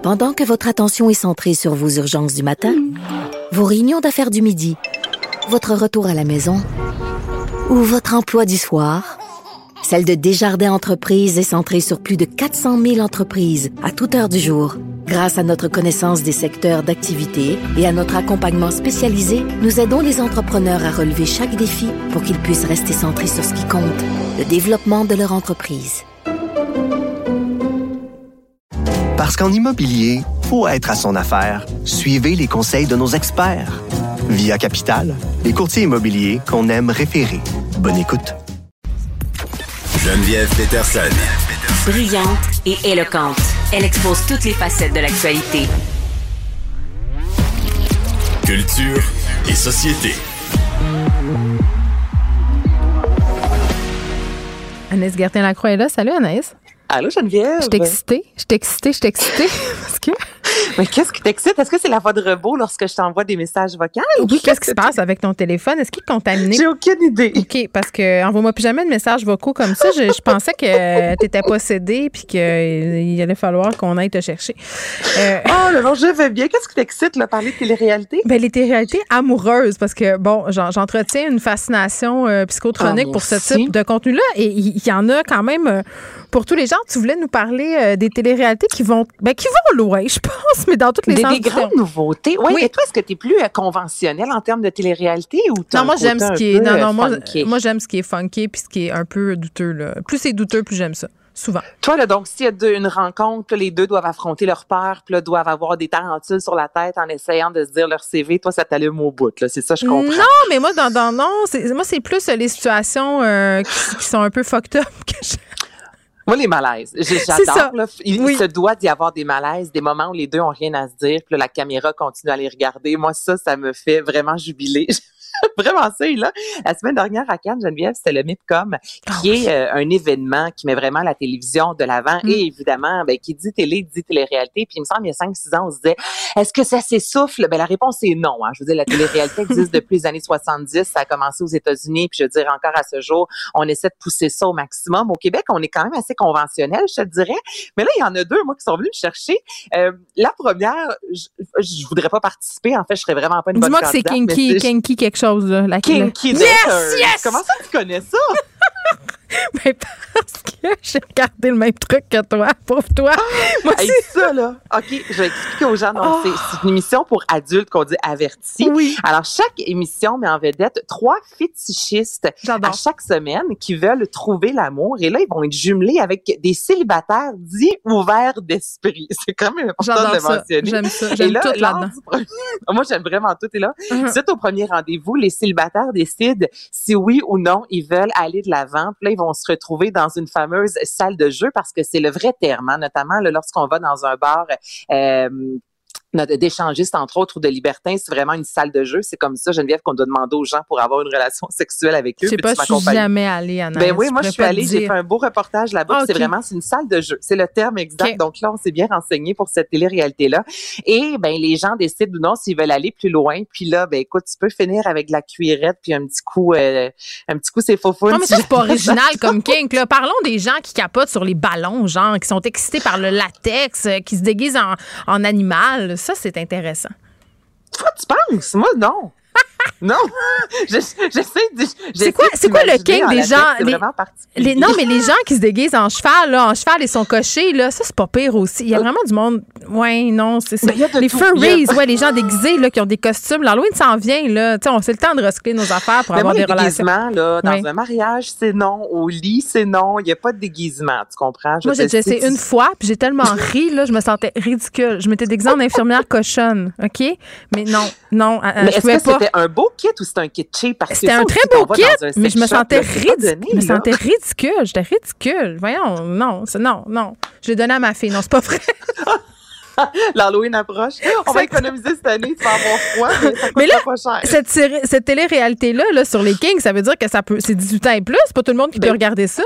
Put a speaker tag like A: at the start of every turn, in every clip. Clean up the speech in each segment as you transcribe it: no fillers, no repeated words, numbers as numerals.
A: Pendant que votre attention est centrée sur vos urgences du matin, vos réunions d'affaires du midi, votre retour à la maison ou votre emploi du soir, celle de Desjardins Entreprises est centrée sur plus de 400 000 entreprises à toute heure du jour. Grâce à notre connaissance des secteurs d'activité et à notre accompagnement spécialisé, nous aidons les entrepreneurs à relever chaque défi pour qu'ils puissent rester centrés sur ce qui compte, le développement de leur entreprise.
B: Parce qu'en immobilier, faut être à son affaire. Suivez les conseils de nos experts. Via Capital, les courtiers immobiliers qu'on aime référer. Bonne écoute.
C: Geneviève Peterson.
D: Brillante et éloquente, elle expose toutes les facettes de l'actualité.
C: Culture et société.
E: Anaïs Gertin-Lacroix est là. Salut Anaïs.
F: Allô Geneviève.
E: Je suis excitée. Parce que...
F: Mais qu'est-ce qui t'excite? Est-ce que c'est la voix de robot lorsque je t'envoie des messages vocaux?
E: Oui, qu'est-ce qui se passe avec ton téléphone? Est-ce qu'il est contaminé?
F: J'ai aucune idée.
E: OK, parce que envoie-moi plus jamais de messages vocaux comme ça. Je pensais que t'étais possédée puis qu'il allait falloir qu'on aille te chercher.
F: Oh, non, je vais bien. Qu'est-ce qui t'excite, là, parler de télé-réalité?
E: Ben, les télé-réalités amoureuses, parce que, bon, j'entretiens une fascination psychotronique pour ce type de contenu-là. Et il y en a quand même pour tous les gens. Tu voulais nous parler des télé-réalités qui vont loin, je pense, mais dans toutes les sens.
F: Des grandes nouveautés. Ouais, oui. Et toi, est-ce que tu es plus conventionnel en termes de télé-réalité ou
E: non, moi, j'aime ce qui est. Moi, j'aime ce qui est funky puis ce qui est un peu douteux, là. Plus c'est douteux, plus j'aime ça. Souvent.
F: Toi, là, donc, s'il y a une rencontre, puis les deux doivent affronter leur père, puis là, doivent avoir des tarentules sur la tête en essayant de se dire leur CV, toi, ça t'allume au bout, là. C'est ça, je comprends.
E: Non, mais moi, c'est plus les situations qui sont un peu fucked up que je...
F: Moi, les malaises. J'adore. Là, il se doit d'y avoir des malaises, des moments où les deux ont rien à se dire, puis là, la caméra continue à les regarder. Moi, ça me fait vraiment jubiler. Vraiment ça, là. La semaine dernière à Cannes, Geneviève, c'était le MIPCOM, qui est un événement qui met vraiment la télévision de l'avant. Et évidemment, qui dit télé, dit télé-réalité. Puis il me semble, il y a 5-6 ans, on se disait, est-ce que ça s'essouffle? Ben, la réponse est non. Hein. Je veux dire, la télé-réalité existe depuis les années 70. Ça a commencé aux États-Unis. Puis je veux dire, encore à ce jour, on essaie de pousser ça au maximum. Au Québec, on est quand même assez conventionnel, je te dirais. Mais là, il y en a deux, moi, qui sont venus me chercher. La première, je voudrais pas participer. En fait, je serais vraiment pas une bonne candidate.
E: Dis-moi que c'est kinky quelque chose. La
F: Kinky
E: yes!
F: Comment ça tu connais ça?
E: Ben parce que j'ai regardé le même truc que toi, pauvre toi. Moi aussi.
F: Ça, là, OK, je vais expliquer aux gens. Donc, c'est une émission pour adultes qu'on dit avertis.
E: Oui.
F: Alors, chaque émission met en vedette 3 fétichistes à chaque semaine qui veulent trouver l'amour. Et là, ils vont être jumelés avec des célibataires dits ouverts d'esprit. C'est quand même important de le mentionner.
E: J'aime ça. J'aime tout là-dedans.
F: Moi, j'aime vraiment tout. Et là, suite au premier rendez-vous, les célibataires décident si oui ou non ils veulent aller de l'avant. Puis là, ils vont se retrouver dans une fameuse salle de jeu parce que c'est le vrai terme, hein, notamment là, lorsqu'on va dans un bar d'échangistes, entre autres, ou de libertins, c'est vraiment une salle de jeu. C'est comme ça, Geneviève, qu'on doit demander aux gens pour avoir une relation sexuelle avec eux.
E: Je sais pas, je suis jamais allée, Anna.
F: Ben oui, moi, je suis allée, j'ai fait un beau reportage là-bas. C'est une salle de jeu. C'est le terme exact. Okay. Donc là, on s'est bien renseigné pour cette télé-réalité-là. Et, les gens décident ou non s'ils veulent aller plus loin. Puis là, écoute, tu peux finir avec de la cuillerette puis un petit coup, c'est faux.
E: Non, mais ça, c'est pas original comme kink, là. Parlons des gens qui capotent sur les ballons, genre, qui sont excités par le latex, qui se déguisent en animal. Ça, c'est intéressant.
F: Toi, tu penses? Moi, non. Non, j'essaie de.
E: C'est quoi le kink des gens? Non, mais les gens qui se déguisent en cheval et sont cochés, là, ça, c'est pas pire aussi. Il y a vraiment du monde. Ouais, non, c'est ça. Les furries, les gens déguisés, là, qui ont des costumes. L'Halloween s'en vient, là. Tu sais, on sait le temps de recycler nos affaires pour avoir des relations.
F: Là, dans un mariage, c'est non. Au lit, c'est non. Il n'y a pas de déguisement, tu comprends?
E: Moi, j'ai essayé une fois, puis j'ai tellement ri, là, je me sentais ridicule. Je m'étais déguisée en infirmière cochonne, OK? Mais non,
F: mais
E: je pouvais pas.
F: C'était un beau kit ou c'était un kit cheap?
E: C'était un très beau kit, mais je me sentais ridicule. J'étais ridicule. Voyons, non. Je l'ai donné à ma fille. Non, c'est pas vrai.
F: L'Halloween approche. On va économiser cette année, tu vas avoir froid, mais ça coûte pas cher.
E: Cette télé-réalité-là, là, sur les Kings, ça veut dire que c'est 18 ans et plus. C'est pas tout le monde qui peut regarder ça.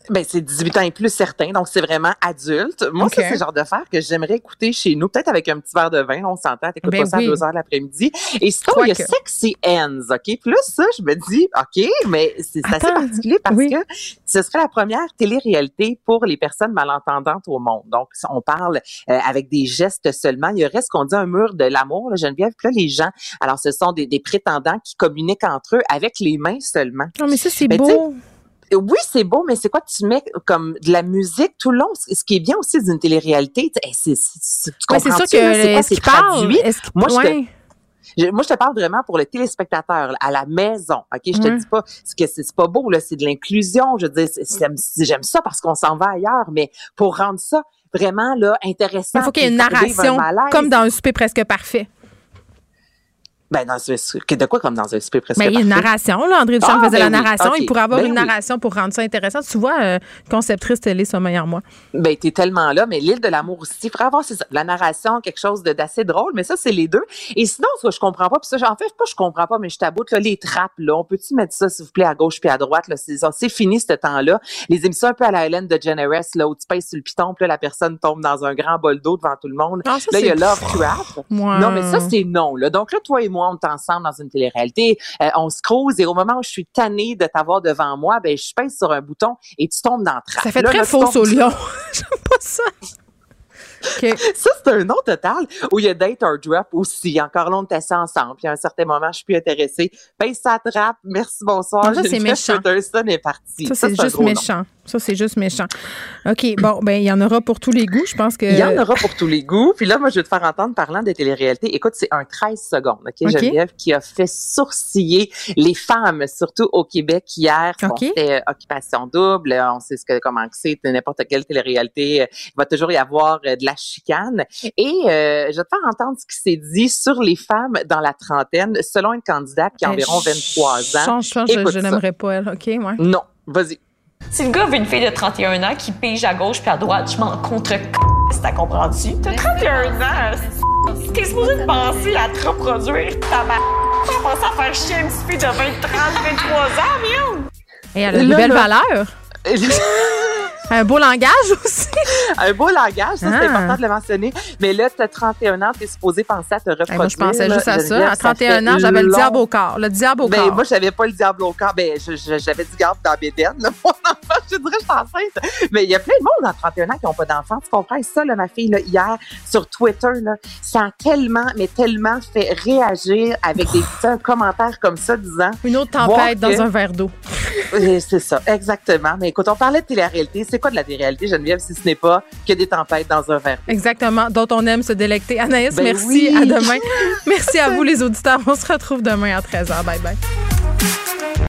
F: Ben, c'est 18 ans et plus certain, donc c'est vraiment adulte. Moi, ça, c'est le genre d'affaires que j'aimerais écouter chez nous, peut-être avec un petit verre de vin, là, on s'entend, t'écoutes pas ça à 2 heures l'après-midi. Et sinon, il y a Sexy Ends, OK? Puis là, ça, je me dis, OK, mais c'est assez particulier parce que ce serait la première télé-réalité pour les personnes malentendantes au monde. Donc, on parle avec des gestes seulement. Il y aurait ce qu'on dit un mur de l'amour, là, Geneviève. Puis là, les gens, alors ce sont des prétendants qui communiquent entre eux avec les mains seulement.
E: Non, mais ça, c'est beau.
F: Oui, c'est beau, mais c'est quoi tu mets comme de la musique tout le long? Ce qui est bien aussi d'une télé-réalité, tu comprends
E: c'est sûr que
F: c'est
E: traduit.
F: Moi, je te parle vraiment pour le téléspectateur, là, à la maison. OK, je te dis pas que c'est pas beau, là, c'est de l'inclusion. Je veux dire, j'aime ça parce qu'on s'en va ailleurs, mais pour rendre ça vraiment là intéressant.
E: Il faut qu'il y ait une narration, comme dans Un souper presque parfait.
F: Ben, de quoi comme dans un souper presque parfait?
E: Il y a une narration, là. André Duchamp faisait la narration. Okay. Il pourrait avoir une narration pour rendre ça intéressant. Tu vois, conceptrice télé, ça meilleur moi.
F: Ben, t'es tellement là, mais l'île de l'amour aussi. Il faudrait avoir, c'est ça, la narration, quelque chose d'assez drôle, mais ça, c'est les deux. Et sinon, ce que je comprends pas, puis ça, en fait, je comprends pas, mais je t'aboute, là, les trappes, là. On peut-tu mettre ça, s'il vous plaît, à gauche puis à droite, là? C'est fini, ce temps-là. Les émissions un peu à la Hélène DeGeneres, là, où tu pèses sur le piton, puis là, la personne tombe dans un grand bol d'eau devant tout le monde.
E: Non, ça,
F: là, il y a Love Trap. Non, mais ça, c'est non, là. Donc là, toi et moi, on est ensemble dans une télé-réalité, on se croise et au moment où je suis tannée de t'avoir devant moi, ben je pèse sur un bouton et tu tombes dans la trappe.
E: Ça fait très fausse au lion. J'aime pas ça.
F: Okay. Ça, c'est un nom total où il y a date or drop aussi. Encore là, on est assis ensemble. Puis à un certain moment, je suis plus intéressée. Pèse sa trappe. Merci, bonsoir.
E: Non, ça, c'est méchant.
F: Peterson est parti.
E: Ça, c'est juste méchant. Ça, c'est juste méchant. OK, bon, ben il y en aura pour tous les goûts. Je pense que...
F: Il y en aura pour tous les goûts. Puis là, moi, je vais te faire entendre parlant de télé-réalité. Écoute, c'est un 13 secondes, OK, Geneviève, qui a fait sourciller les femmes, surtout au Québec hier. C'était Occupation double. On sait comment c'est, n'importe quelle télé-réalité. Il va toujours y avoir de la chicane. Et je vais te faire entendre ce qui s'est dit sur les femmes dans la trentaine, selon une candidate qui a environ 23 ans.
E: Je n'aimerais pas elle. OK, ouais.
F: Non, vas-y.
G: Si le gars veut une fille de 31 ans qui pige à gauche puis à droite, je m'en contre t'as compris-tu? T'as 31 ans, t'es supposé de penser à te reproduire, ta mère. T'as pensé à faire chier une petite fille de 20, 30, 23 ans, merde!
E: Et elle a de belles valeurs. Un beau langage aussi.
F: Un beau langage, ça, c'est important de le mentionner. Mais là, tu as 31 ans, tu es supposé penser à te reproduire.
E: Moi, je pensais juste à ça. À 31 ans, j'avais le diable au corps. Le diable au corps.
F: Moi, j'avais pas le diable au corps. J'avais du garde dans bédaine. Mon enfant, je dirais, je suis enceinte. Mais il y a plein de monde à 31 ans qui n'ont pas d'enfants. Tu comprends? Ça, là, ma fille, là, hier, sur Twitter, là, ça a tellement fait réagir avec des petits commentaires comme ça, disant...
E: Une autre tempête dans un verre d'eau.
F: C'est ça, exactement. Mais écoute, on parlait de télé-réalité. C'est quoi de la télé-réalité, Geneviève, si ce n'est pas que des tempêtes dans un verre d'eau?
E: Exactement, dont on aime se délecter. Anaïs, merci. Oui. À demain. Merci à vous, les auditeurs. On se retrouve demain à 13h. Bye bye.